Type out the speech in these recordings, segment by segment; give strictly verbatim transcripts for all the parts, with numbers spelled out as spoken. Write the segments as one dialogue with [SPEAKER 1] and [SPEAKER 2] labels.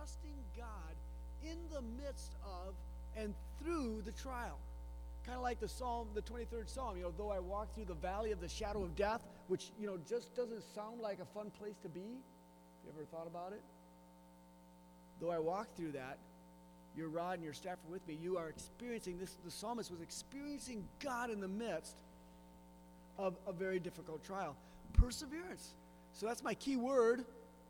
[SPEAKER 1] trusting God in the midst of and through the trial. Kind of like the Psalm, the twenty-third Psalm, you know, though I walk through the valley of the shadow of death, which, you know, just doesn't sound like a fun place to be. You ever thought about it? Though I walk through that, your rod and your staff are with me. You are experiencing this. The psalmist was experiencing God in the midst of a very difficult trial. Perseverance. So that's my key word.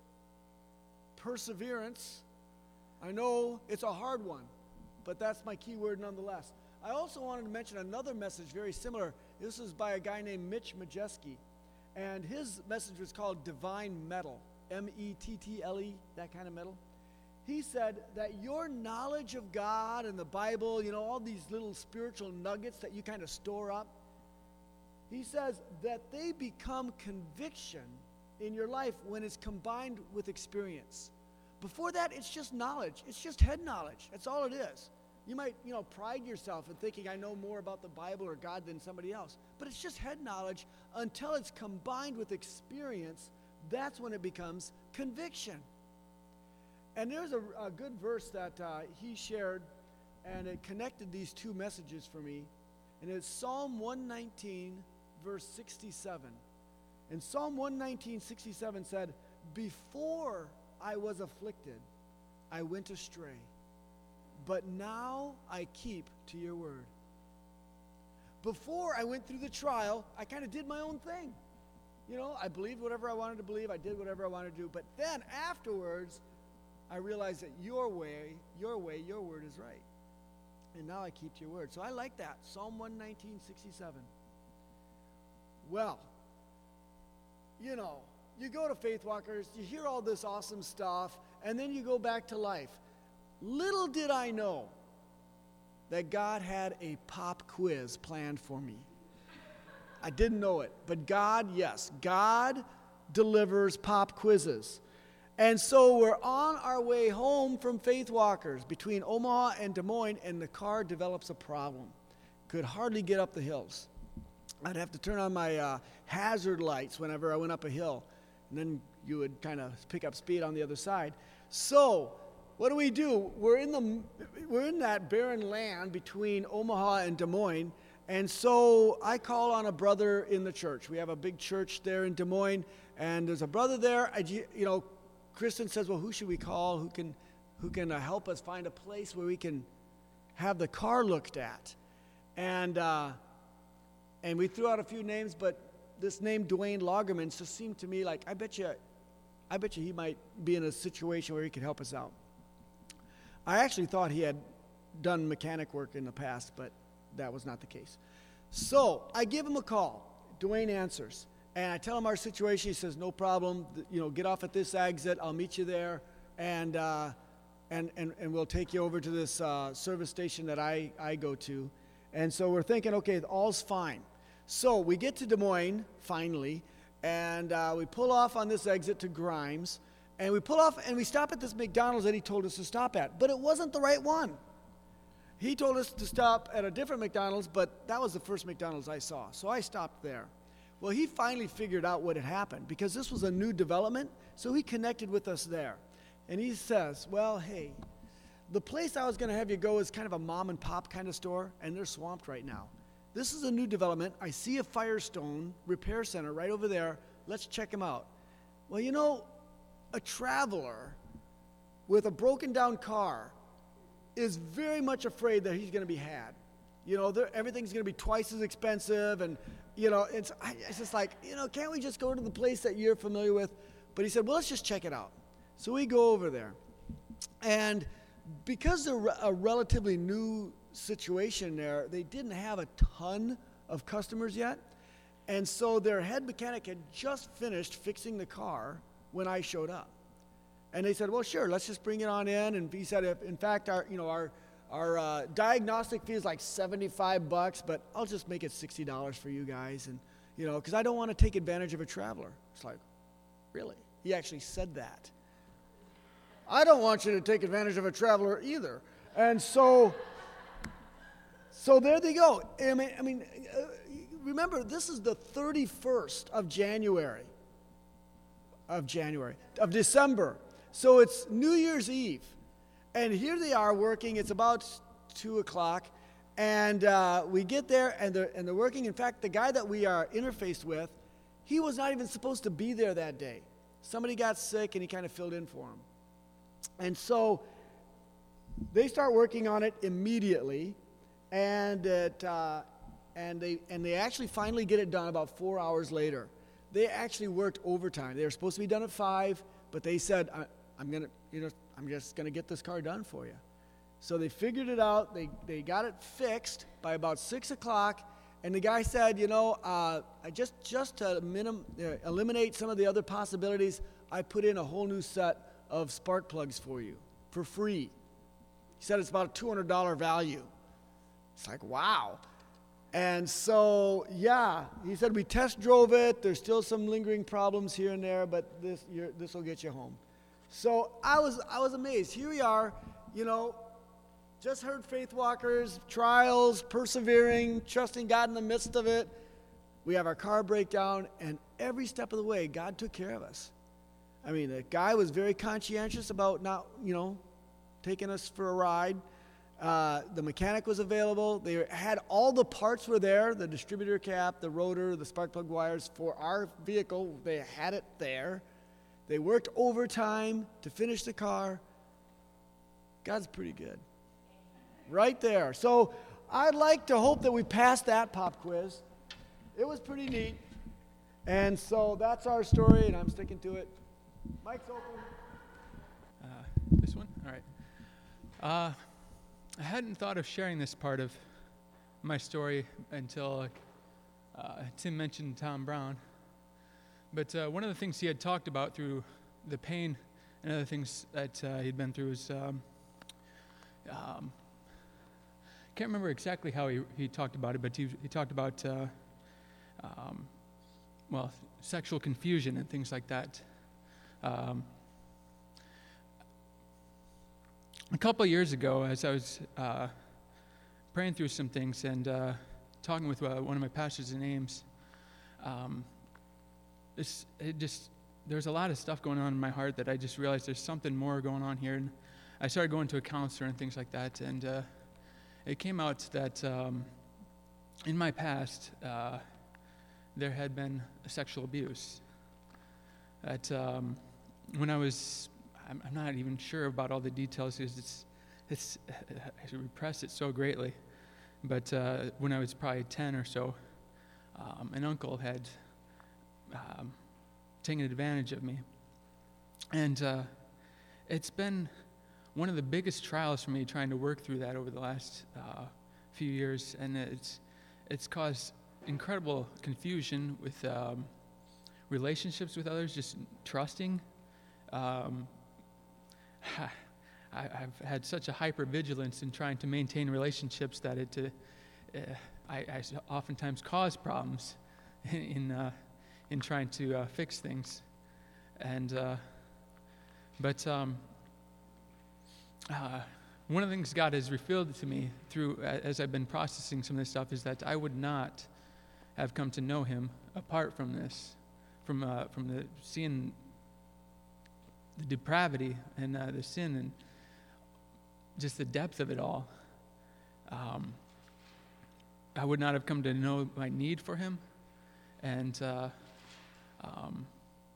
[SPEAKER 1] Perseverance. I know it's a hard one, but that's my key word nonetheless. I also wanted to mention another message very similar. This is by a guy named Mitch Majeski, and his message was called Divine Metal, M E T T L E, that kind of metal. He said that your knowledge of God and the Bible, you know, all these little spiritual nuggets that you kind of store up, he says that they become conviction in your life when it's combined with experience. Before that, it's just knowledge. It's just head knowledge. That's all it is. You might, you know, pride yourself in thinking I know more about the Bible or God than somebody else. But it's just head knowledge until it's combined with experience. That's when it becomes conviction. And there's a, a good verse that uh, he shared, and it connected these two messages for me. And it's Psalm one nineteen, verse sixty-seven. And Psalm one nineteen, sixty-seven said, "Before I was afflicted, I went astray. But now I keep to your word." Before I went through the trial, I kind of did my own thing. You know, I believed whatever I wanted to believe. I did whatever I wanted to do. But then afterwards, I realized that your way, your way, your word is right. And now I keep to your word. So I like that. Psalm one nineteen, sixty-seven. Well, you know, you go to Faith Walkers, you hear all this awesome stuff, and then you go back to life. Little did I know that God had a pop quiz planned for me. I didn't know it, but God, yes, God delivers pop quizzes. And so we're on our way home from Faith Walkers between Omaha and Des Moines, and the car develops a problem. Could hardly get up the hills. I'd have to turn on my uh, hazard lights whenever I went up a hill, and then you would kind of pick up speed on the other side. So what do we do? We're in the we're in that barren land between Omaha and Des Moines, and so I call on a brother in the church. We have a big church there in Des Moines, and there's a brother there. I, you know, Kristen says, "Well, who should we call? Who can who can uh, help us find a place where we can have the car looked at?" And uh, and we threw out a few names, but this name Dwayne Lagerman just seemed to me like I bet you, I bet you he might be in a situation where he could help us out. I actually thought he had done mechanic work in the past, but that was not the case. So I give him a call. Dwayne answers, and I tell him our situation. He says, "No problem. You know, get off at this exit. I'll meet you there, and uh, and and and we'll take you over to this uh, service station that I I go to." And so we're thinking, okay, all's fine. So we get to Des Moines finally, and uh, we pull off on this exit to Grimes. And we pull off and we stop at this McDonald's that he told us to stop at. But it wasn't the right one. He told us to stop at a different McDonald's, but that was the first McDonald's I saw. So I stopped there. Well, he finally figured out what had happened because this was a new development. So he connected with us there. And he says, "Well, hey, the place I was going to have you go is kind of a mom and pop kind of store, and they're swamped right now. This is a new development. I see a Firestone repair center right over there. Let's check them out." Well, you know, a traveler with a broken down car is very much afraid that he's going to be had. You know, everything's going to be twice as expensive, and, you know, it's, it's just like, you know, can't we just go to the place that you're familiar with? But he said, well, let's just check it out. So we go over there. And because they're a relatively new situation there, they didn't have a ton of customers yet. And so their head mechanic had just finished fixing the car when I showed up. And they said, well, sure, let's just bring it on in. And he said, if, in fact, our, you know, our, our uh, diagnostic fee is like seventy-five bucks, but I'll just make it sixty dollars for you guys. And, you know, because I don't want to take advantage of a traveler. It's like, really? He actually said that. I don't want you to take advantage of a traveler either. And so, so there they go. I mean, I mean, uh, remember, this is the thirty-first of January. Of January, of December. So it's New Year's Eve, and here they are working. It's about two o'clock, and uh, we get there, and they're, and they're working. In fact, the guy that we are interfaced with, he was not even supposed to be there that day. Somebody got sick, and he kind of filled in for him. And so they start working on it immediately, and it, uh, and they and they actually finally get it done about four hours later. They actually worked overtime. They were supposed to be done at five, but they said, I, "I'm gonna, you know, I'm just gonna get this car done for you." So they figured it out. They they got it fixed by about six o'clock, and the guy said, "You know, uh, I just just to minim, uh, eliminate some of the other possibilities, I put in a whole new set of spark plugs for you for free." He said it's about a two hundred dollars value. It's like, wow. And so, yeah, he said we test drove it. There's still some lingering problems here and there, but this you're, this will get you home. So I was I was amazed. Here we are, you know, just heard faith walkers, trials, persevering, trusting God in the midst of it. We have our car breakdown, and every step of the way, God took care of us. I mean, the guy was very conscientious about not, you know, taking us for a ride. Uh, the mechanic was available. They had all the parts were there, the distributor cap, the rotor, the spark plug wires for our vehicle. They had it there. They worked overtime to finish the car. God's pretty good. Right there. So I'd like to hope that we passed that pop quiz. It was pretty neat. And so that's our story, and I'm sticking to it. Mic's open.
[SPEAKER 2] Uh, this one? All right. Uh, I hadn't thought of sharing this part of my story until uh, Tim mentioned Tom Brown. But uh, one of the things he had talked about through the pain and other things that uh, he'd been through is, um, um, can't remember exactly how he, he talked about it, but he, he talked about, uh, um, well, sexual confusion and things like that. Um, A couple of years ago, as I was uh, praying through some things and uh, talking with uh, one of my pastors in Ames, um, this, it just there's a lot of stuff going on in my heart that I just realized there's something more going on here. And I started going to a counselor and things like that, and uh, it came out that um, in my past, uh, there had been sexual abuse. That um, when I was I'm, I'm not even sure about all the details because it's, it's, I repressed it so greatly. But uh, when I was probably ten or so, um, an uncle had um, taken advantage of me. And uh, it's been one of the biggest trials for me trying to work through that over the last uh, few years. And it's, it's caused incredible confusion with um, relationships with others, just trusting. Um, I, I've had such a hypervigilance in trying to maintain relationships that it, uh, uh, I, I oftentimes cause problems in in, uh, in trying to uh, fix things, and uh, but um, uh, one of the things God has revealed to me through uh, as I've been processing some of this stuff is that I would not have come to know Him apart from this, from uh, from the seeing the depravity and uh, the sin and just the depth of it all. Um, I would not have come to know my need for Him, and uh, um,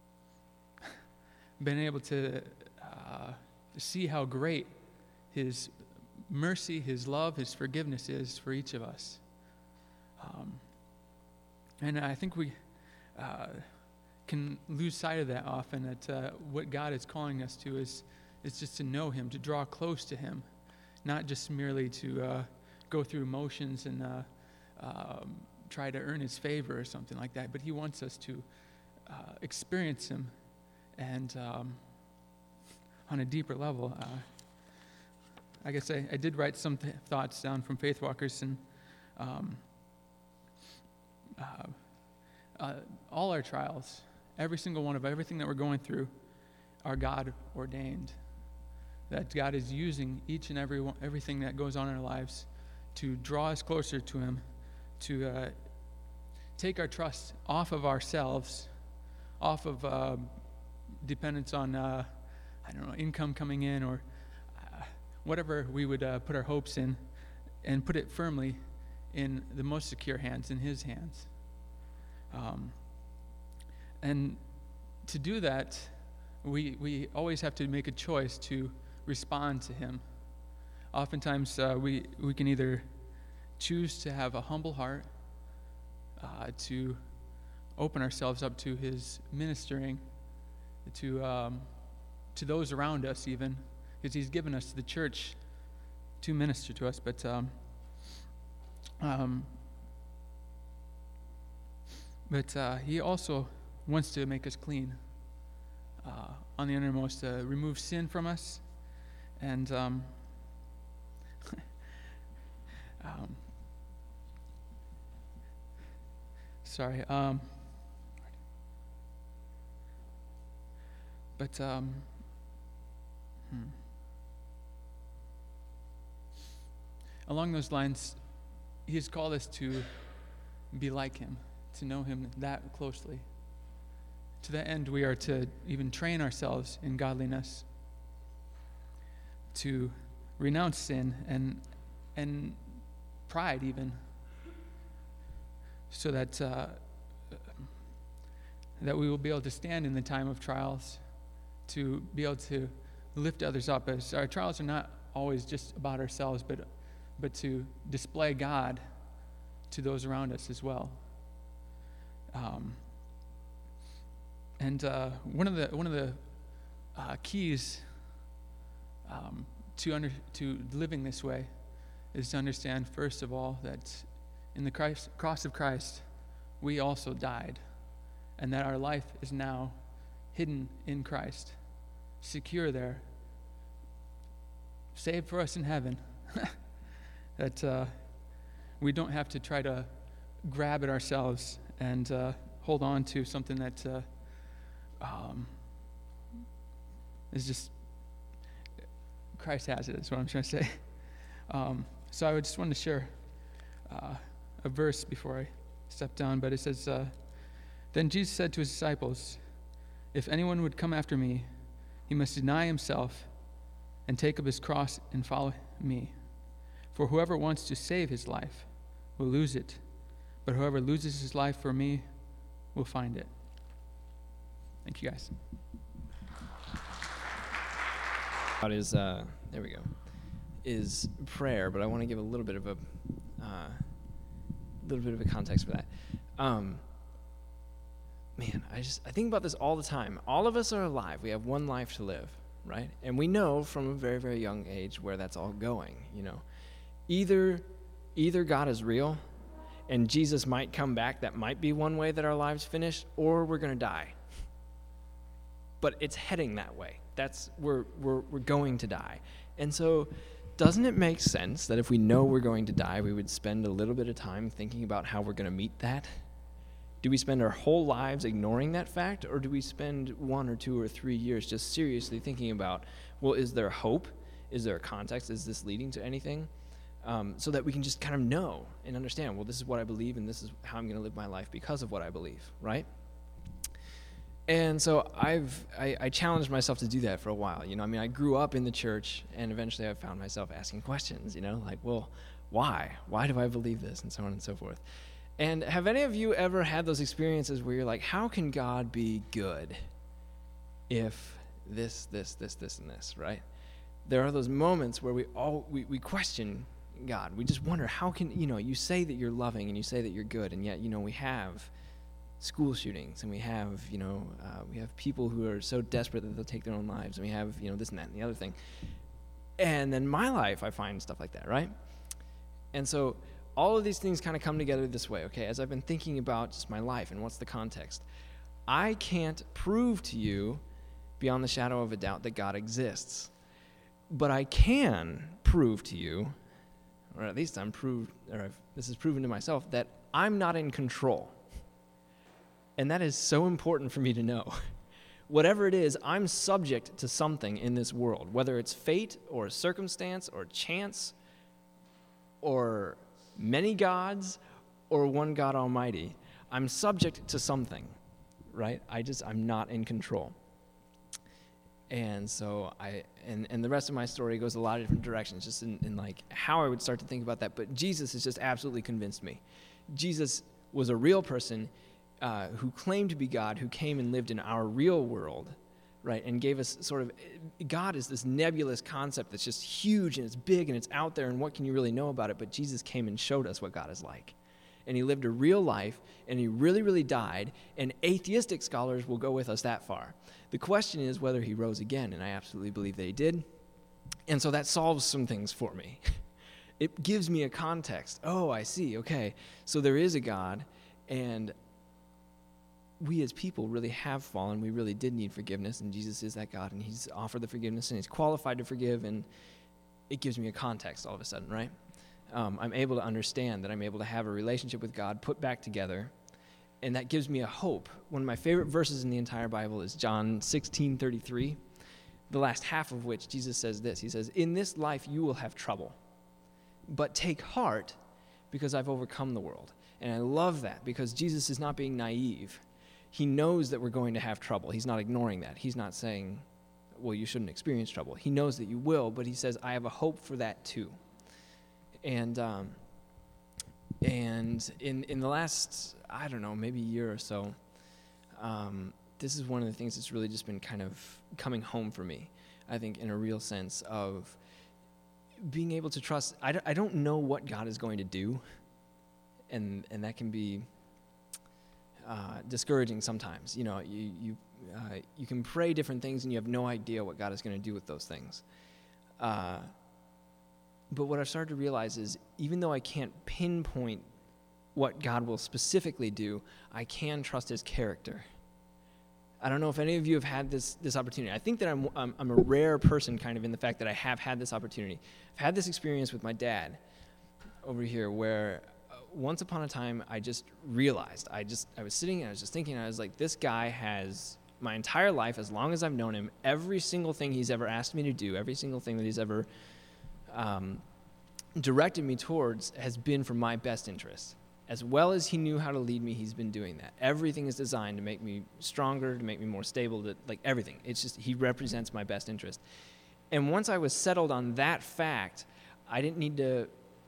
[SPEAKER 2] been able to uh, see how great His mercy, His love, His forgiveness is for each of us. Um, and I think we uh, can lose sight of that often, that uh, what God is calling us to is is just to know Him, to draw close to Him, not just merely to uh, go through motions and uh, um, try to earn His favor or something like that, but He wants us to uh, experience Him and um, on a deeper level. Uh, I guess I, I did write some th- thoughts down from Faith Walkers, and um, uh, uh, all our trials, every single one of everything that we're going through, are God ordained. That God is using each and every one, everything that goes on in our lives to draw us closer to Him, to uh, take our trust off of ourselves, off of uh, dependence on uh, I don't know, income coming in or uh, whatever we would uh, put our hopes in, and put it firmly in the most secure hands, in his hands. Um, and to do that, we we always have to make a choice to respond to him. Oftentimes, uh, we, we can either choose to have a humble heart, uh, to open ourselves up to his ministering, to um, to those around us even, because he's given us the church to minister to us. But um, um, but uh, he also wants to make us clean uh, on the innermost, to remove sin from us, and um, um, sorry. Um, but um, hmm. along those lines, he has called us to be like him, to know him that closely. To that end, we are to even train ourselves in godliness, to renounce sin and and pride even, so that uh, that we will be able to stand in the time of trials, to be able to lift others up. As our trials are not always just about ourselves, but but to display God to those around us as well. Um, and uh, one of the one of the uh, keys um, to under to living this way is to understand, first of all, that in the Christ, cross of Christ, we also died, and that our life is now hidden in Christ, secure there, saved for us in heaven. That uh, we don't have to try to grab at ourselves and uh, hold on to something that uh, um, is just, Christ has it, is what I'm trying to say. Um, so I would just want to share uh, a verse before I step down, but it says, uh, Then Jesus said to his disciples, "If anyone would come after me, he must deny himself and take up his cross and follow me. For whoever wants to save his life will lose it, but whoever loses his life for me will find it." Thank you, guys.
[SPEAKER 3] What is, uh, there we go, is prayer, but I want to give a little bit of a, uh, little bit of a context for that. Um, man, I just, I think about this all the time. All of us are alive. We have one life to live, right? And we know from a very, very young age where that's all going, you know. Either, either God is real and Jesus might come back. That might be one way that our lives finish, or we're going to die. But it's heading that way. That's, we're, we're, we're going to die. And so doesn't it make sense that if we know we're going to die, we would spend a little bit of time thinking about how we're going to meet that? Do we spend our whole lives ignoring that fact, or do we spend one or two or three years just seriously thinking about, well, is there hope? Is there a context? Is this leading to anything? Um, so that we can just kind of know and understand, well, this is what I believe, and this is how I'm going to live my life because of what I believe, right? And so I've I, I challenged myself to do that for a while. You know, I mean, I grew up in the church, and eventually I found myself asking questions, you know, like, well, why? Why do I believe this? And so on and so forth. And have any of you ever had those experiences where you're like, how can God be good if this, this, this, this, and this, right? There are those moments where we all we, we question God. We just wonder, how can, you know, you say that you're loving and you say that you're good, and yet, you know, we have school shootings, and we have, you know, uh, we have people who are so desperate that they'll take their own lives, and we have, you know, this and that and the other thing. And then my life, I find stuff like that, right? And so all of these things kind of come together this way, okay? As I've been thinking about just my life and what's the context, I can't prove to you beyond the shadow of a doubt that God exists. But I can prove to you, or at least I'm proved, or I've, this is proven to myself, that I'm not in control. And that is so important for me to know. Whatever it is, I'm subject to something in this world, whether it's fate or circumstance or chance or many gods or one God Almighty. I'm subject to something, right? I just, I'm not in control. And so I, and, and the rest of my story goes a lot of different directions, just in, in like how I would start to think about that. But Jesus has just absolutely convinced me. Jesus was a real person uh, who claimed to be God, who came and lived in our real world, right? And gave us sort of, God is this nebulous concept that's just huge and it's big and it's out there, and what can you really know about it? But Jesus came and showed us what God is like. And he lived a real life, and he really, really died, and atheistic scholars will go with us that far. The question is whether he rose again, and I absolutely believe that he did. And so that solves some things for me. It gives me a context. Oh, I see, okay. So there is a God, and we as people really have fallen. We really did need forgiveness, and Jesus is that God, and he's offered the forgiveness, and he's qualified to forgive, and it gives me a context all of a sudden, right? Um, I'm able to understand that I'm able to have a relationship with God put back together, and that gives me a hope. One of my favorite verses in the entire Bible is John sixteen thirty-three, the last half of which Jesus says this. He says, "In this life you will have trouble, but take heart because I've overcome the world." And I love that because Jesus is not being naive. He knows that we're going to have trouble. He's not ignoring that. He's not saying, well, you shouldn't experience trouble. He knows that you will, but he says, I have a hope for that too. And um, and in in the last, I don't know, maybe year or so, um, this is one of the things that's really just been kind of coming home for me, I think, in a real sense of being able to trust. I don't, I don't know what God is going to do, and and that can be uh, discouraging sometimes. You know, you you uh, you can pray different things, and you have no idea what God is going to do with those things. Uh, But what I've started to realize is even though I can't pinpoint what God will specifically do, I can trust his character. I don't know if any of you have had this this opportunity. I think that I'm, I'm, I'm a rare person kind of in the fact that I have had this opportunity. I've had this experience with my dad over here where uh, once upon a time I just realized, I just I was sitting and I was just thinking, I was like, this guy has my entire life, as long as I've known him, every single thing he's ever asked me to do, every single thing that he's ever Um, directed me towards has been for my best interest. As well as he knew how to lead me, he's been doing that. Everything is designed to make me stronger, to make me more stable, to, like everything. It's just, he represents my best interest. And once I was settled on that fact, I didn't need to,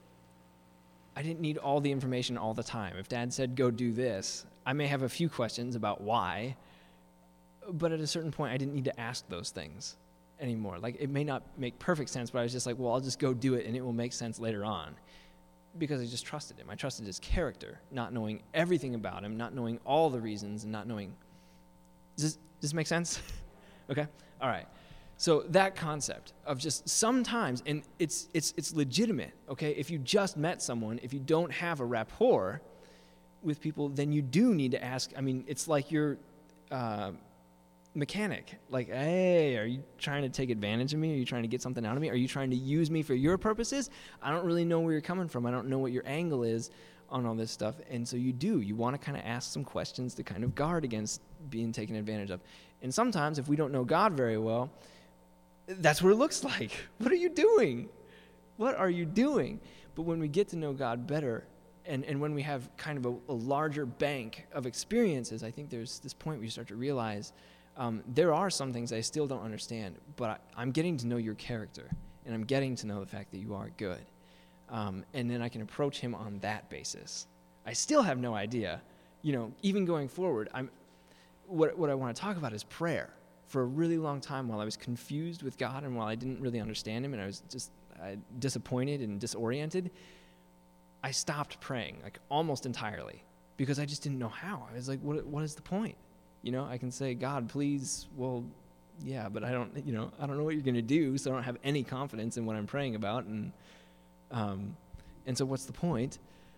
[SPEAKER 3] I didn't need all the information all the time. If Dad said, go do this, I may have a few questions about why, but at a certain point, I didn't need to ask those things anymore. Like, it may not make perfect sense, but I was just like, well, I'll just go do it and it will make sense later on, because I just trusted him. I trusted his character, not knowing everything about him, not knowing all the reasons, and not knowing. Does this, does this make sense? Okay? All right. So that concept of just sometimes, and it's it's it's legitimate, okay? If you just met someone, if you don't have a rapport with people, then you do need to ask. I mean, it's like you're uh, mechanic. Like, hey, are you trying to take advantage of me? Are you trying to get something out of me? Are you trying to use me for your purposes? I don't really know where you're coming from. I don't know what your angle is on all this stuff. And so you do. You want to kind of ask some questions to kind of guard against being taken advantage of. And sometimes, if we don't know God very well, that's what it looks like. What are you doing? What are you doing? But when we get to know God better, and, and when we have kind of a, a larger bank of experiences, I think there's this point where you start to realize um, there are some things I still don't understand, but I, I'm getting to know your character, and I'm getting to know the fact that you are good. Um, and then I can approach him on that basis. I still have no idea. You know, even going forward, I'm what what I want to talk about is prayer. For a really long time, while I was confused with God and while I didn't really understand him and I was just uh, disappointed and disoriented, I stopped praying, like almost entirely, because I just didn't know how. I was like, what what is the point? You know, I can say, God, please, well, yeah, but I don't, you know, I don't know what you're going to do, so I don't have any confidence in what I'm praying about, and um, and so what's the point?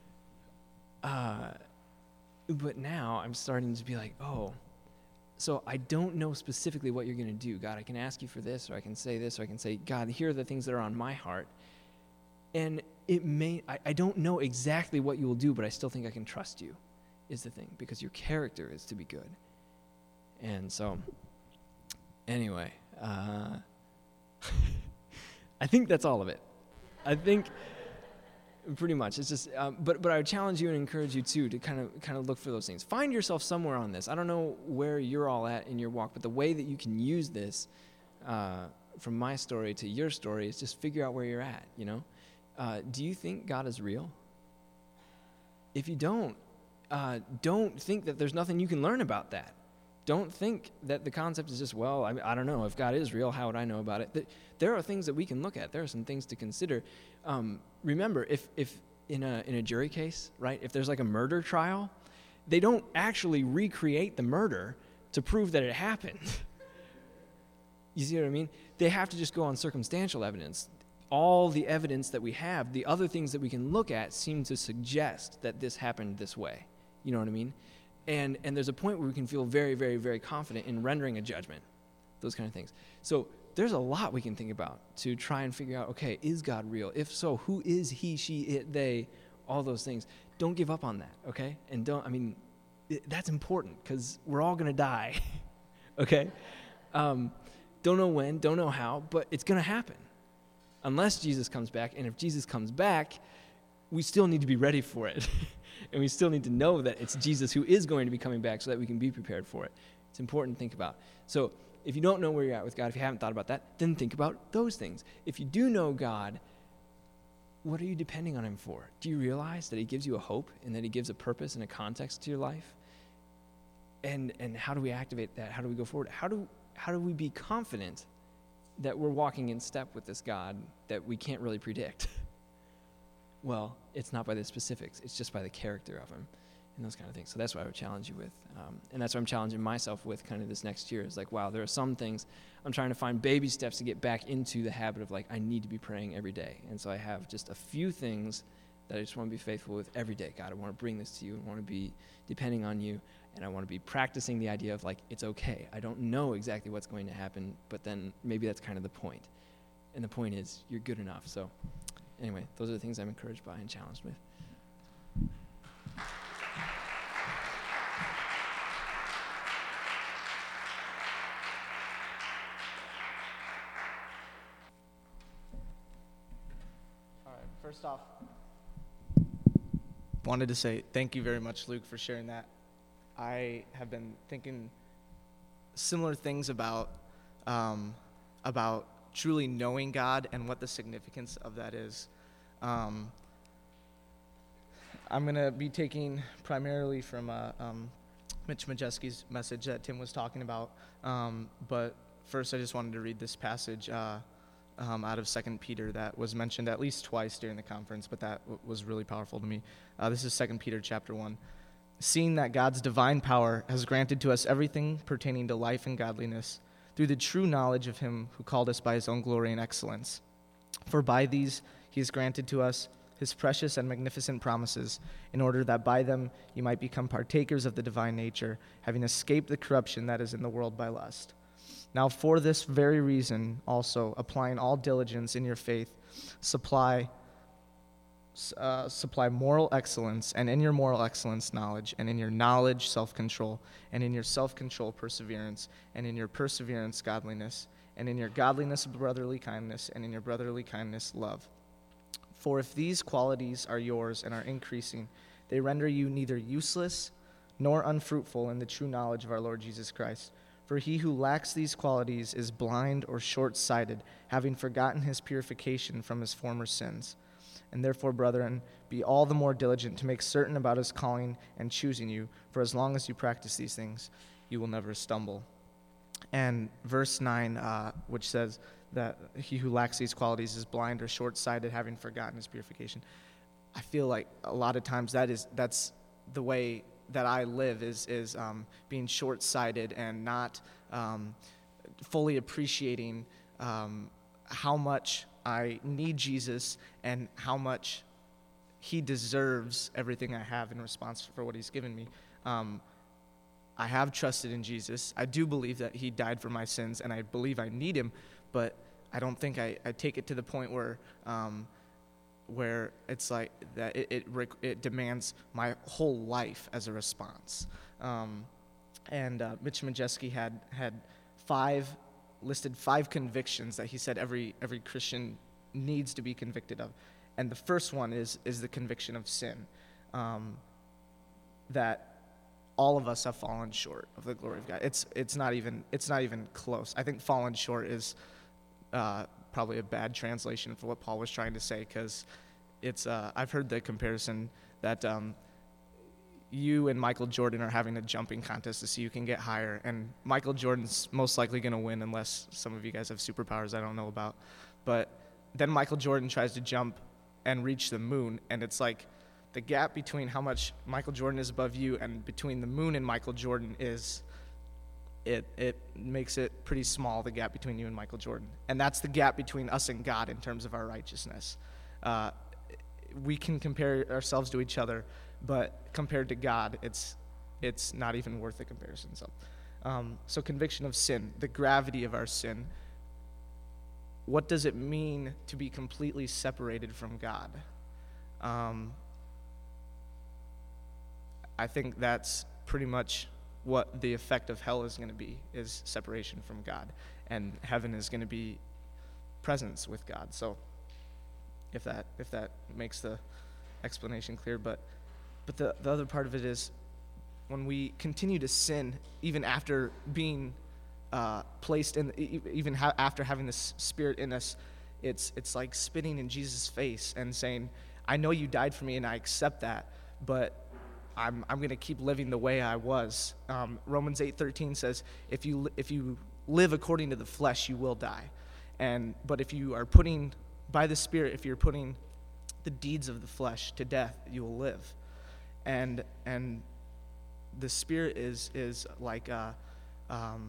[SPEAKER 3] Uh, but now I'm starting to be like, oh, so I don't know specifically what you're going to do. God, I can ask you for this, or I can say this, or I can say, God, here are the things that are on my heart. And it may, I, I don't know exactly what you will do, but I still think I can trust you, is the thing, because your character is to be good. And so, anyway, uh, I think that's all of it. I think pretty much it's just, um, but but I would challenge you and encourage you too to kind of kind of look for those things. Find yourself somewhere on this. I don't know where you're all at in your walk, but the way that you can use this uh, from my story to your story is just figure out where you're at, you know? Uh, do you think God is real? If you don't, uh, don't think that there's nothing you can learn about that. Don't think that the concept is just, well, I, I don't know, if God is real, how would I know about it? There are things that we can look at. There are some things to consider. Um, remember, if, if in a in a jury case, right, if there's like a murder trial, they don't actually recreate the murder to prove that it happened. You see what I mean? They have to just go on circumstantial evidence. All the evidence that we have, the other things that we can look at seem to suggest that this happened this way. You know what I mean? And and there's a point where we can feel very, very, very confident in rendering a judgment, those kind of things. So there's a lot we can think about to try and figure out, okay, is God real? If so, who is he, she, it, they, all those things. Don't give up on that, okay? And don't, I mean, it, that's important because we're all going to die, okay? Um, don't know when, don't know how, but it's going to happen unless Jesus comes back. And if Jesus comes back, we still need to be ready for it. And we still need to know that it's Jesus who is going to be coming back so that we can be prepared for it. It's important to think about. So if you don't know where you're at with God, if you haven't thought about that, then think about those things. If you do know God, what are you depending on him for? Do you realize that he gives you a hope and that he gives a purpose and a context to your life? And and how do we activate that? How do we go forward? How do how do we be confident that we're walking in step with this God that we can't really predict? Well, it's not by the specifics. It's just by the character of him and those kind of things. So that's what I would challenge you with. Um, and that's what I'm challenging myself with kind of this next year. Is like, wow, there are some things I'm trying to find baby steps to get back into the habit of like, I need to be praying every day. And so I have just a few things that I just want to be faithful with every day. God, I want to bring this to you. I want to be depending on you. And I want to be practicing the idea of like, it's okay. I don't know exactly what's going to happen, but then maybe that's kind of the point. And the point is, you're good enough. So anyway, those are the things I'm encouraged by and challenged with.
[SPEAKER 4] All right, first off, wanted to say thank you very much, Luke, for sharing that. I have been thinking similar things about um, about truly knowing God and what the significance of that is. Um, I'm going to be taking primarily from uh, um, Mitch Majeski's message that Tim was talking about. Um, but first, I just wanted to read this passage uh, um, out of Second Peter that was mentioned at least twice during the conference, but that w- was really powerful to me. Uh, this is Second Peter chapter one. Seeing that God's divine power has granted to us everything pertaining to life and godliness, through the true knowledge of him who called us by his own glory and excellence. For by these he has granted to us his precious and magnificent promises, in order that by them you might become partakers of the divine nature, having escaped the corruption that is in the world by lust. Now for this very reason also, applying all diligence in your faith, supply Uh, supply moral excellence, and in your moral excellence, knowledge, and in your knowledge, self-control, and in your self-control, perseverance, and in your perseverance, godliness, and in your godliness, brotherly kindness, and in your brotherly kindness, love. For if these qualities are yours and are increasing, they render you neither useless nor unfruitful in the true knowledge of our Lord Jesus Christ. For he who lacks these qualities is blind or short-sighted, having forgotten his purification from his former sins. And therefore, brethren, be all the more diligent to make certain about his calling and choosing you, for as long as you practice these things, you will never stumble. And verse nine, uh, which says that he who lacks these qualities is blind or short-sighted, having forgotten his purification. I feel like a lot of times that is that's the way that I live, is is um, being short-sighted and not um, fully appreciating um, how much I need Jesus and how much he deserves everything I have in response for what he's given me. Um, I have trusted in Jesus. I do believe that he died for my sins, and I believe I need him, but I don't think I, I take it to the point where um, where it's like that it, it, it demands my whole life as a response. Um, and uh, Mitch Majeski had, had five listed five convictions that he said every every Christian needs to be convicted of, and the first one is is the conviction of sin. Um, that all of us have fallen short of the glory of God. It's it's not even it's not even close. I think fallen short is uh, probably a bad translation for what Paul was trying to say, because it's uh, I've heard the comparison that um, you and Michael Jordan are having a jumping contest to see who can get higher, and Michael Jordan's most likely going to win unless some of you guys have superpowers I don't know about. But then Michael Jordan tries to jump and reach the moon, and it's like the gap between how much Michael Jordan is above you and between the moon and Michael Jordan is, it it makes it pretty small, the gap between you and Michael Jordan. And that's the gap between us and God in terms of our righteousness. Uh, we can compare ourselves to each other, but compared to God, it's it's not even worth the comparison. So, um, so conviction of sin, the gravity of our sin. What does it mean to be completely separated from God? Um, I think that's pretty much what the effect of hell is going to be, is separation from God. And heaven is going to be presence with God. So if that if that makes the explanation clear. But but the, the other part of it is when we continue to sin, even after being uh, placed in, even ha- after having this Spirit in us, it's it's like spitting in Jesus' face and saying, I know you died for me and I accept that, but I'm I'm going to keep living the way I was. Um, Romans eight thirteen says, if you if you live according to the flesh, you will die. And but if you are putting by the Spirit, if you're putting the deeds of the flesh to death, you will live. And and the Spirit is is like uh, um,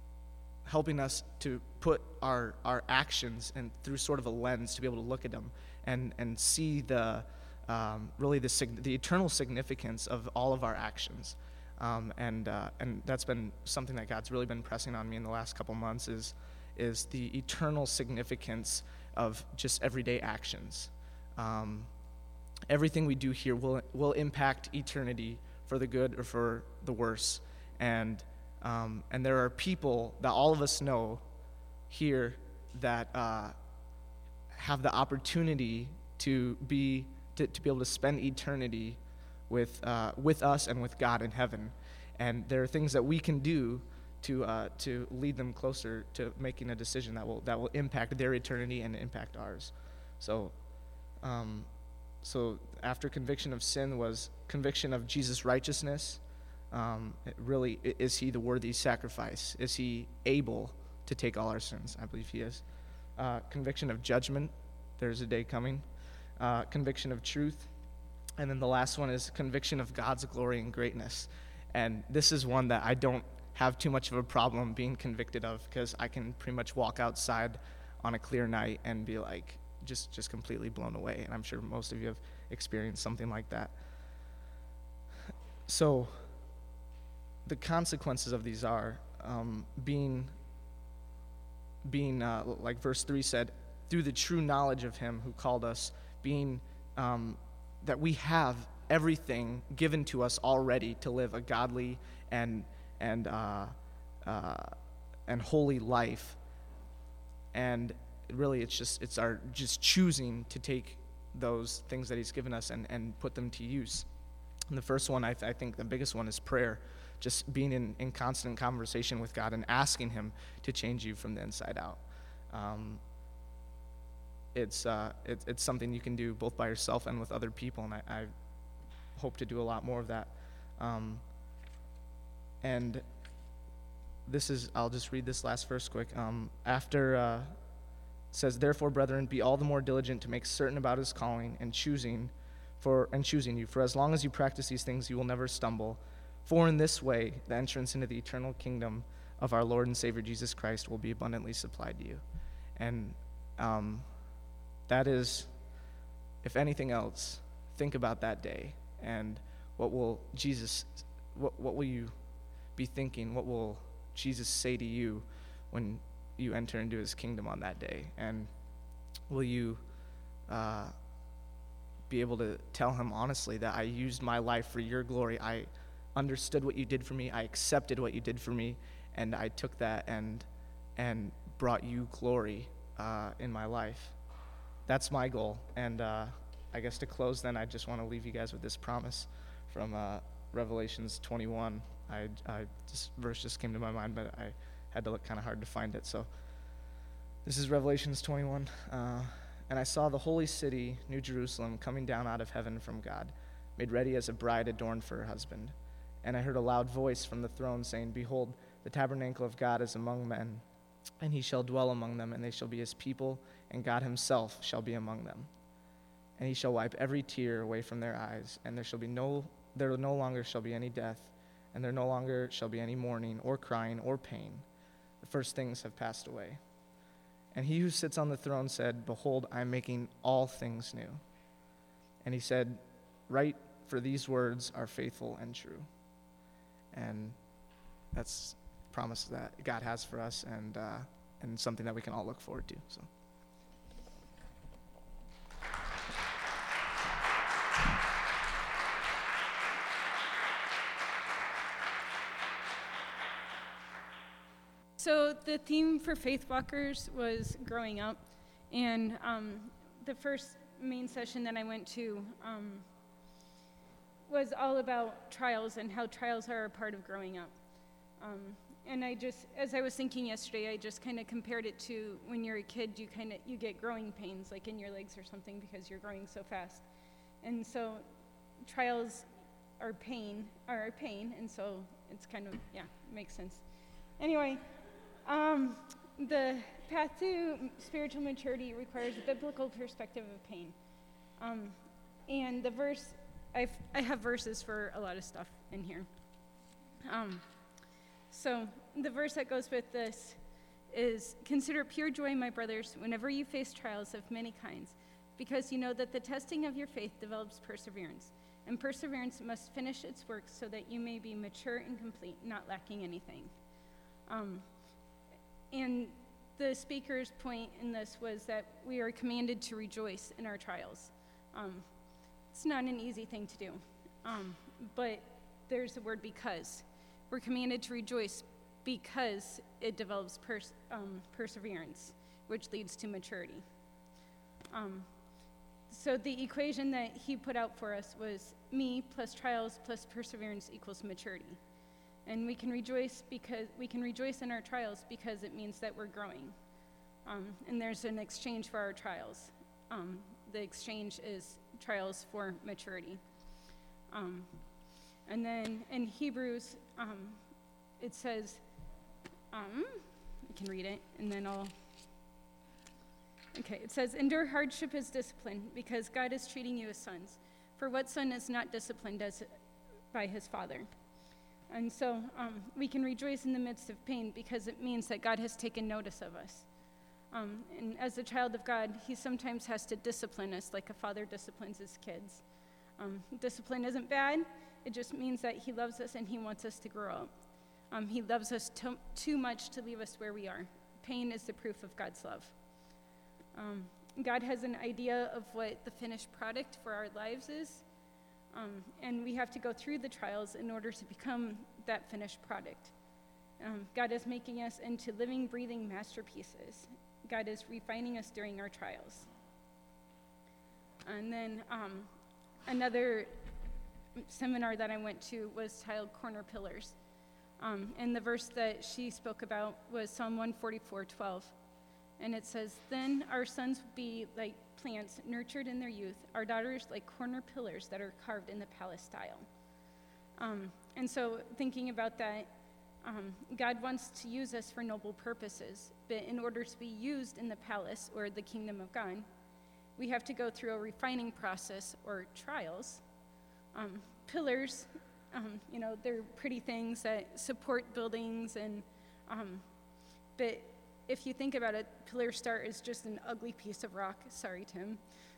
[SPEAKER 4] helping us to put our our actions and through sort of a lens to be able to look at them and and see the Um, really the sig- the eternal significance of all of our actions, um, and uh, and that's been something that God's really been pressing on me in the last couple months is is the eternal significance of just everyday actions. Um, everything we do here will will impact eternity for the good or for the worse, and um, and there are people that all of us know here that uh, have the opportunity to be. To, to be able to spend eternity with uh, with us and with God in heaven, and there are things that we can do to uh, to lead them closer to making a decision that will that will impact their eternity and impact ours. So, um, so after conviction of sin was conviction of Jesus' righteousness. Um, it really, is he the worthy sacrifice? Is he able to take all our sins? I believe he is. Uh, conviction of judgment. There's a day coming. Uh, conviction of truth, and then the last one is conviction of God's glory and greatness. And this is one that I don't have too much of a problem being convicted of, because I can pretty much walk outside on a clear night and be like just just completely blown away, and I'm sure most of you have experienced something like that. So the consequences of these are um, being being uh, like verse three said, through the true knowledge of him who called us, being um, that we have everything given to us already to live a godly and and uh, uh, and holy life, and really it's just it's our just choosing to take those things that he's given us and, and put them to use. And the first one, I, th- I think the biggest one is prayer, just being in, in constant conversation with God and asking him to change you from the inside out. Um, It's uh, it, it's something you can do both by yourself and with other people, and I, I hope to do a lot more of that. Um, and this is, I'll just read this last verse quick. Um, after, uh, it says, therefore, brethren, be all the more diligent to make certain about his calling and choosing, for and choosing you. For as long as you practice these things, you will never stumble. For in this way, the entrance into the eternal kingdom of our Lord and Savior Jesus Christ will be abundantly supplied to you. And um, that is, if anything else, think about that day and what will Jesus, what what will you be thinking? What will Jesus say to you when you enter into his kingdom on that day? And will you uh, be able to tell him honestly that I used my life for your glory? I understood what you did for me. I accepted what you did for me, and I took that and and brought you glory uh, in my life. That's my goal. And uh, I guess to close then, I just want to leave you guys with this promise from uh, Revelations twenty-one. I, I this verse just came to my mind, but I had to look kind of hard to find it. So this is Revelations twenty-one. Uh, and I saw the holy city, New Jerusalem, coming down out of heaven from God, made ready as a bride adorned for her husband. And I heard a loud voice from the throne saying, "Behold, the tabernacle of God is among men, and he shall dwell among them, and they shall be his people, and God himself shall be among them. And he shall wipe every tear away from their eyes, and there shall be no there no longer shall be any death, and there no longer shall be any mourning or crying or pain. The first things have passed away." And he who sits on the throne said, "Behold, I am making all things new." And he said, "Write, for these words are faithful and true." And that's a promise that God has for us, and uh, and something that we can all look forward to. So.
[SPEAKER 5] So the theme for Faith Walkers was growing up, and um, the first main session that I went to um, was all about trials and how trials are a part of growing up. Um, and I just, as I was thinking yesterday, I just kind of compared it to when you're a kid, you kind of you get growing pains, like in your legs or something, because you're growing so fast. And so trials are pain, are a pain, and so it's kind of, yeah, makes sense. Anyway. Um, the path to spiritual maturity requires a biblical perspective of pain. Um, and the verse, I've, I have verses for a lot of stuff in here. Um, so the verse that goes with this is, "Consider pure joy, my brothers, whenever you face trials of many kinds, because you know that the testing of your faith develops perseverance. And perseverance must finish its work so that you may be mature and complete, not lacking anything." Um, And the speaker's point in this was that we are commanded to rejoice in our trials. Um, it's not an easy thing to do, um, but there's the word "because." We're commanded to rejoice because it develops pers- um, perseverance, which leads to maturity. Um, so the equation that he put out for us was me plus trials plus perseverance equals maturity. And we can rejoice because we can rejoice in our trials because it means that we're growing. Um, and there's an exchange for our trials. Um, the exchange is trials for maturity. Um, and then in Hebrews, um, it says, um, I can read it, and then I'll, okay, it says, "Endure hardship as discipline, because God is treating you as sons. For what son is not disciplined as by his father?" And so um, we can rejoice in the midst of pain because it means that God has taken notice of us. Um, and as a child of God, he sometimes has to discipline us like a father disciplines his kids. Um, discipline isn't bad. It just means that he loves us and he wants us to grow up. Um, he loves us to, too much to leave us where we are. Pain is the proof of God's love. Um, God has an idea of what the finished product for our lives is. Um, and we have to go through the trials in order to become that finished product. Um, God is making us into living, breathing masterpieces. God is refining us during our trials. And then um, another seminar that I went to was titled Corner Pillars. Um, and the verse that she spoke about was Psalm one forty-four twelve. And it says, "Then our sons will be like plants nurtured in their youth, our daughters like corner pillars that are carved in the palace style." Um, and so thinking about that, um, God wants to use us for noble purposes, but in order to be used in the palace or the kingdom of God, we have to go through a refining process or trials. Um, pillars, um, you know, they're pretty things that support buildings, and um, but if you think about it, Pillar Star is just an ugly piece of rock. Sorry, Tim.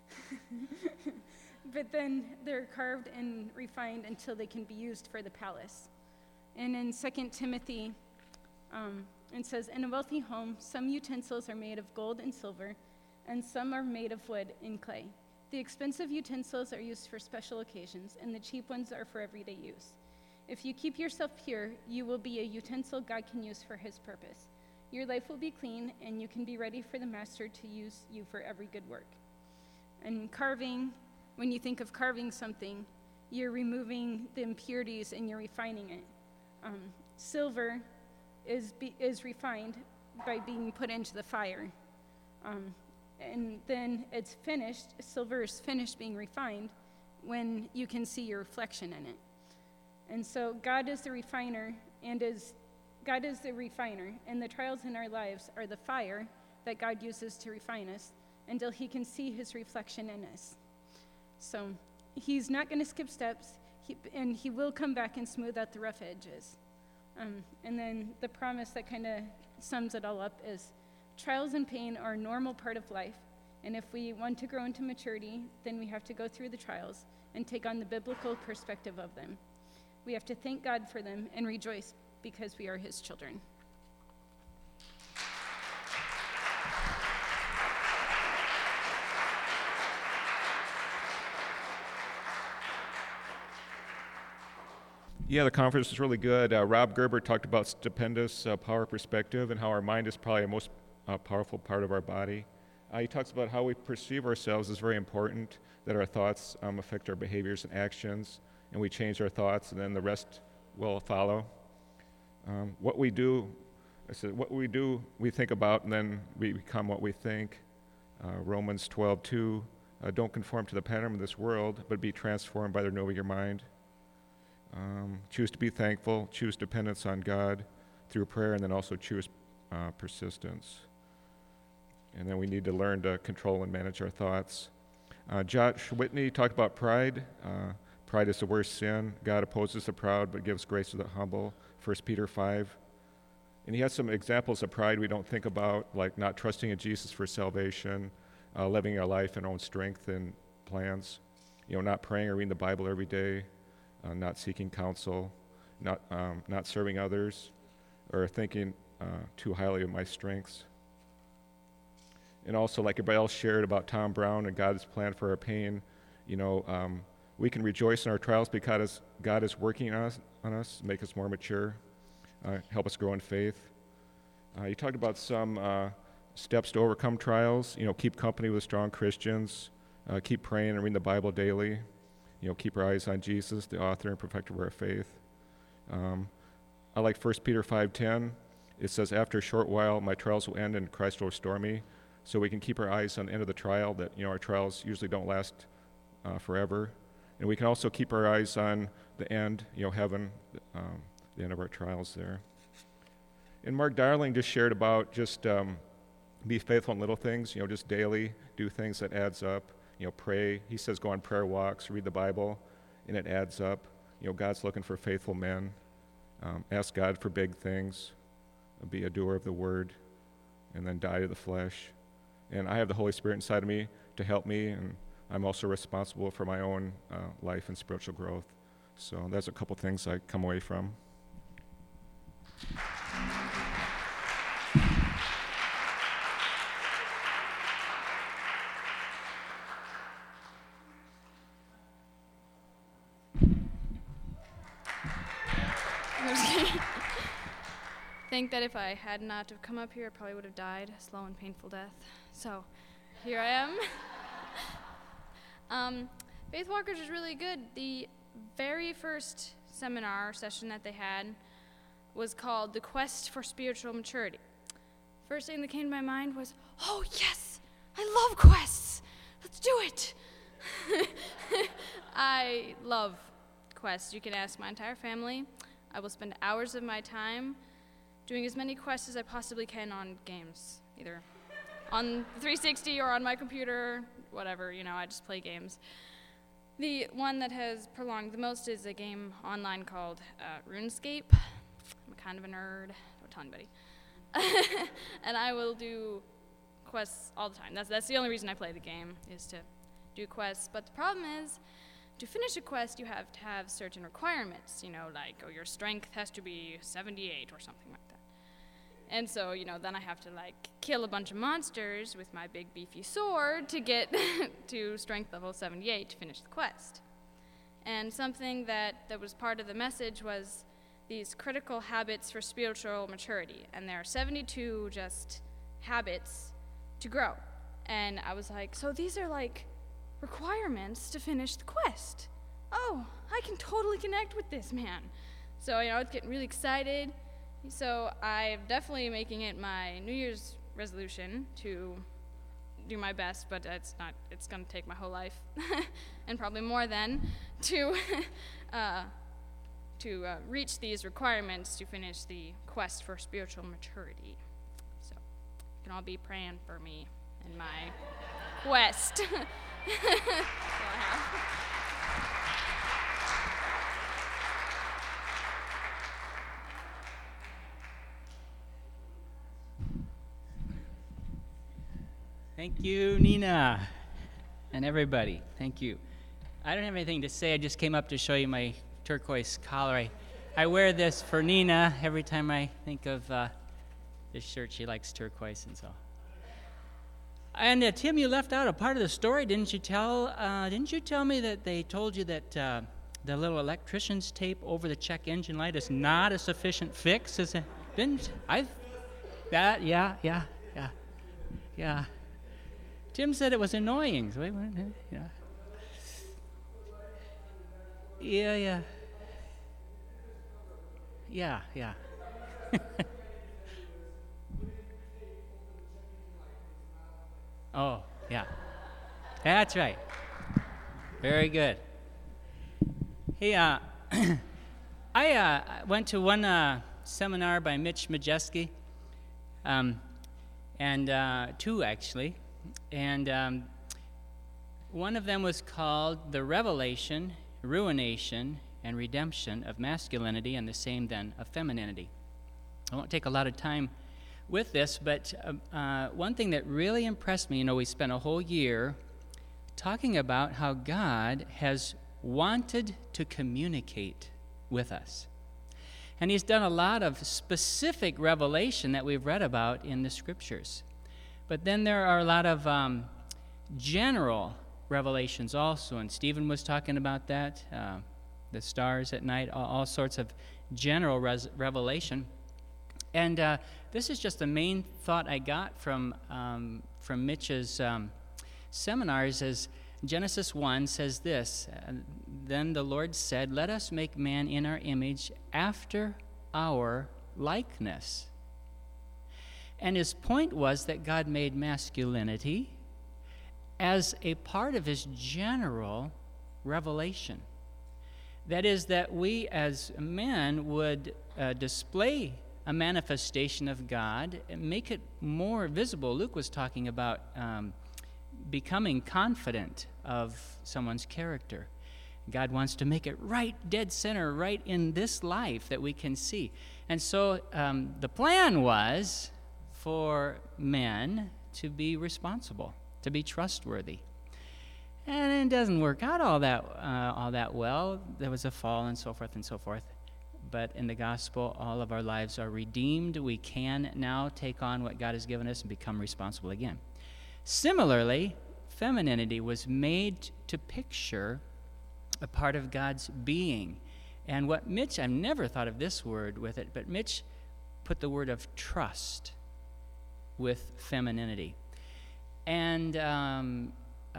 [SPEAKER 5] But then they're carved and refined until they can be used for the palace. And in Second Timothy, um, it says, "In a wealthy home, some utensils are made of gold and silver, and some are made of wood and clay. The expensive utensils are used for special occasions, and the cheap ones are for everyday use. If you keep yourself pure, you will be a utensil God can use for his purpose. Your life will be clean, and you can be ready for the master to use you for every good work." And carving, when you think of carving something, you're removing the impurities and you're refining it. Um, silver is be, is refined by being put into the fire. Um, and then it's finished, silver is finished being refined when you can see your reflection in it. And so God is the refiner, and is God is the refiner, and the trials in our lives are the fire that God uses to refine us until he can see his reflection in us. So he's not going to skip steps, he, and he will come back and smooth out the rough edges. Um, and then the promise that kind of sums it all up is trials and pain are a normal part of life, and if we want to grow into maturity, then we have to go through the trials and take on the biblical perspective of them. We have to thank God for them and rejoice because we are his children.
[SPEAKER 6] Yeah, the conference was really good. Uh, Rob Gerber talked about stupendous uh, power perspective and how our mind is probably the most uh, powerful part of our body. Uh, he talks about how we perceive ourselves is very important, that our thoughts um, affect our behaviors and actions, and we change our thoughts, and then the rest will follow. Um, what we do, I said, what we do, we think about, and then we become what we think. Uh, Romans twelve two, uh, don't conform to the pattern of this world, but be transformed by the renewing of your mind. Um, choose to be thankful, choose dependence on God through prayer, and then also choose uh, persistence. And then we need to learn to control and manage our thoughts. Uh, Josh Whitney talked about pride. Uh, pride is the worst sin. God opposes the proud but gives grace to the humble, First Peter five. And he has some examples of pride we don't think about, like not trusting in Jesus for salvation, uh, living our life in our own strength and plans, you know, not praying or reading the Bible every day, uh, not seeking counsel, not um, not serving others, or thinking uh, too highly of my strengths. And also, like everybody else shared about Tom Brown and God's plan for our pain, you know, um, we can rejoice in our trials because God is working on us, on us make us more mature, uh, help us grow in faith. Uh, you talked about some uh, steps to overcome trials. You know, keep company with strong Christians, uh, keep praying and reading the Bible daily. You know, keep our eyes on Jesus, the author and perfecter of our faith. Um, I like First Peter five ten. It says, after a short while, my trials will end and Christ will restore me. So we can keep our eyes on the end of the trial, that, you know, our trials usually don't last uh, forever. And we can also keep our eyes on the end, you know, heaven, um, the end of our trials there. And Mark Darling just shared about just um, be faithful in little things, you know, just daily do things that adds up. You know, pray. He says go on prayer walks, read the Bible, and it adds up. You know, God's looking for faithful men. Um, ask God for big things. Be a doer of the word, and then die to the flesh. And I have the Holy Spirit inside of me to help me, and I'm also responsible for my own uh, life and spiritual growth. So that's a couple things I come away from.
[SPEAKER 7] I think that if I had not have come up here, I probably would have died a slow and painful death. So here I am. um, Faith Walkers is really good. The very first seminar session that they had was called The Quest for Spiritual Maturity. First thing that came to my mind was, oh yes, I love quests. Let's do it. I love quests. You can ask my entire family. I will spend hours of my time doing as many quests as I possibly can on games, either on three sixty or on my computer, whatever, you know, I just play games. The one that has prolonged the most is a game online called uh, RuneScape. I'm kind of a nerd, don't tell anybody. And I will do quests all the time. That's, that's the only reason I play the game, is to do quests. But the problem is, to finish a quest, you have to have certain requirements, you know, like, oh, your strength has to be seventy-eight or something like that. And so, you know, then I have to, like, kill a bunch of monsters with my big beefy sword to get to strength level seventy-eight to finish the quest. And something that, that was part of the message was these critical habits for spiritual maturity. And there are seventy-two just habits to grow. And I was like, so these are, like, requirements to finish the quest. oh, I can totally connect with this man. So, you know, I was getting really excited. So I'm definitely making it my New Year's resolution to do my best, but it's not, it's going to take my whole life, and probably more then, to uh, to uh, reach these requirements to finish the quest for spiritual maturity. So you can all be praying for me in my quest. That's all I have.
[SPEAKER 8] Thank you, Nina, and everybody. Thank you. I don't have anything to say. I just came up to show you my turquoise collar. I, I wear this for Nina every time I think of uh, this shirt. She likes turquoise, and so. And uh, Tim, you left out a part of the story, didn't you tell? Uh, didn't you tell me that they told you that uh, the little electrician's tape over the check engine light is not a sufficient fix? Is it? Didn't I? That? Yeah, yeah, yeah, yeah. Tim said it was annoying. So, yeah. Yeah, yeah. Yeah, yeah. Oh, yeah. That's right. Very good. Hey, uh, I uh, went to one uh, seminar by Mitch Majeski, um, and uh, two actually. And um, one of them was called The Revelation, Ruination, and Redemption of Masculinity, and the same then of Femininity. I won't take a lot of time with this, but uh, uh, one thing that really impressed me, you know, we spent a whole year talking about how God has wanted to communicate with us. And he's done a lot of specific revelation that we've read about in the scriptures. But then there are a lot of um, general revelations also, and Stephen was talking about that, uh, the stars at night, all, all sorts of general res- revelation. And uh, this is just the main thought I got from, um, from Mitch's um, seminars, as Genesis one says this, uh, then the Lord said, let us make man in our image after our likeness. And his point was that God made masculinity as a part of his general revelation. That is, that we as men would uh, display a manifestation of God and make it more visible. Luke was talking about um, becoming confident of someone's character. God wants to make it right dead center, right in this life that we can see. And so um, the plan was for men to be responsible, to be trustworthy. And it doesn't work out all that uh, all that well. There was a fall and so forth and so forth. But in the gospel, all of our lives are redeemed. We can now take on what God has given us and become responsible again. Similarly, femininity was made to picture a part of God's being. And what Mitch, I've never thought of this word with it, but Mitch put the word of trust with femininity. And um, uh,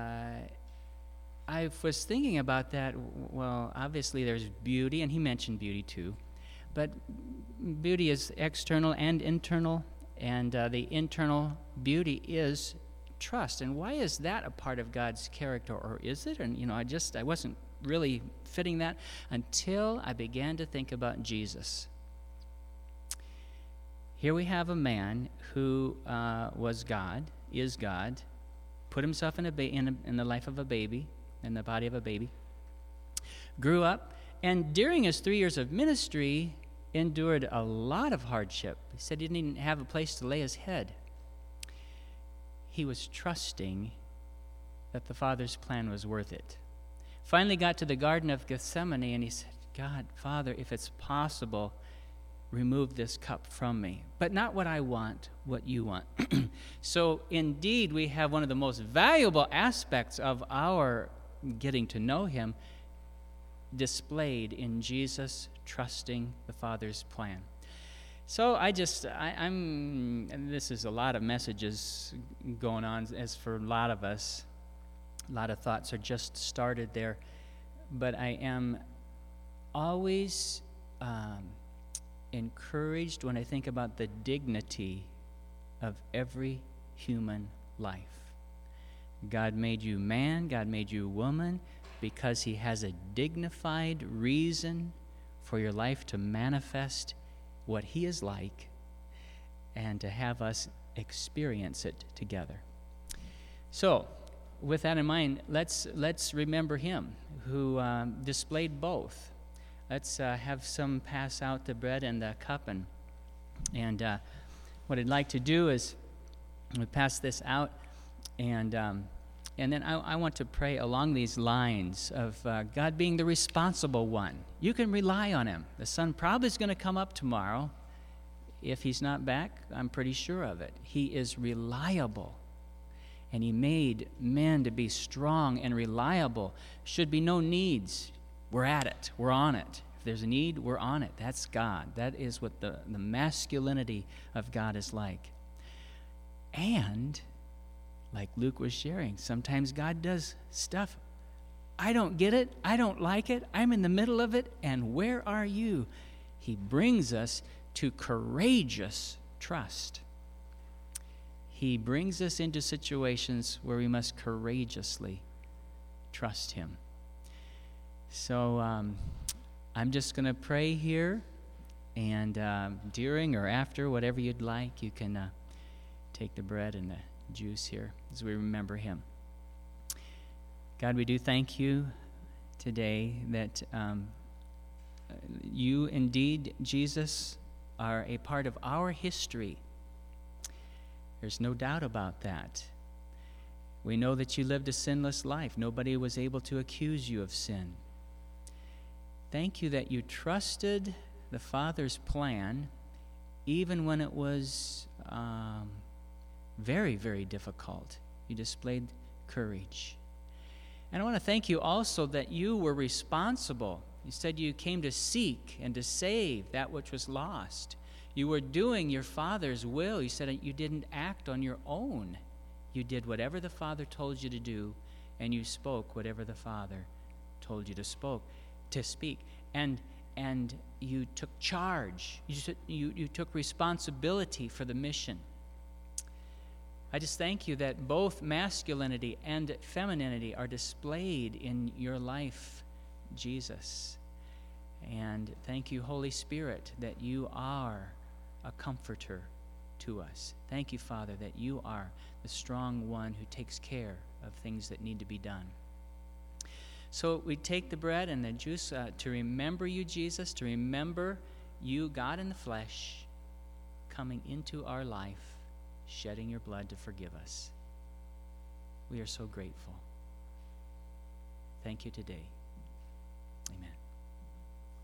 [SPEAKER 8] I was thinking about that. Well, obviously there's beauty, and he mentioned beauty too, but beauty is external and internal, and uh, the internal beauty is trust. And why is that a part of God's character, or is it? And you know, I just I wasn't really fitting that until I began to think about Jesus. Here we have a man who uh, was God, is God, put himself in, a ba- in, a, in the life of a baby, in the body of a baby, grew up, and during his three years of ministry, endured a lot of hardship. He said he didn't even have a place to lay his head. He was trusting that the Father's plan was worth it. Finally got to the Garden of Gethsemane, and he said, God, Father, if it's possible, remove this cup from me. But not what I want, what you want. So indeed, we have one of the most valuable aspects of our getting to know him displayed in Jesus trusting the Father's plan. So I just, I, I'm, and this is a lot of messages going on, as for a lot of us, a lot of thoughts are just started there. but I am always um, encouraged when I think about the dignity of every human life. God made you man, God made you woman, because he has a dignified reason for your life to manifest what he is like and to have us experience it together. So, with that in mind, let's let's remember him who um, displayed both. Let's uh, have some pass out the bread and the cup, and and uh, what I'd like to do is we pass this out, and um, and then I, I want to pray along these lines of uh, God being the responsible one. You can rely on him. The sun probably is going to come up tomorrow. If he's not back, I'm pretty sure of it. He is reliable. And he made men to be strong and reliable. Should be no needs. We're at it. We're on it. If there's a need, we're on it. That's God. That is what the, the masculinity of God is like. And, like Luke was sharing, sometimes God does stuff. I don't get it. I don't like it. I'm in the middle of it. And where are you? He brings us to courageous trust. He brings us into situations where we must courageously trust him. So um, I'm just going to pray here, and uh, during or after, whatever you'd like, you can uh, take the bread and the juice here as we remember him. God, we do thank you today that um, you indeed, Jesus, are a part of our history. There's no doubt about that. We know that you lived a sinless life. Nobody was able to accuse you of sin. Thank you that you trusted the Father's plan even when it was um, very, very difficult. You displayed courage. And I want to thank you also that you were responsible. You said you came to seek and to save that which was lost. You were doing your Father's will. You said you didn't act on your own. You did whatever the Father told you to do, and you spoke whatever the Father told you to spoke, to speak. And and you took charge. You, took, you, you took responsibility for the mission. I just thank you that both masculinity and femininity are displayed in your life, Jesus. And thank you, Holy Spirit, that you are a comforter to us. Thank you, Father, that you are the strong one who takes care of things that need to be done. So we take the bread and the juice uh, to remember you, Jesus, to remember you, God in the flesh, coming into our life, shedding your blood to forgive us. We are so grateful. Thank you today. Amen.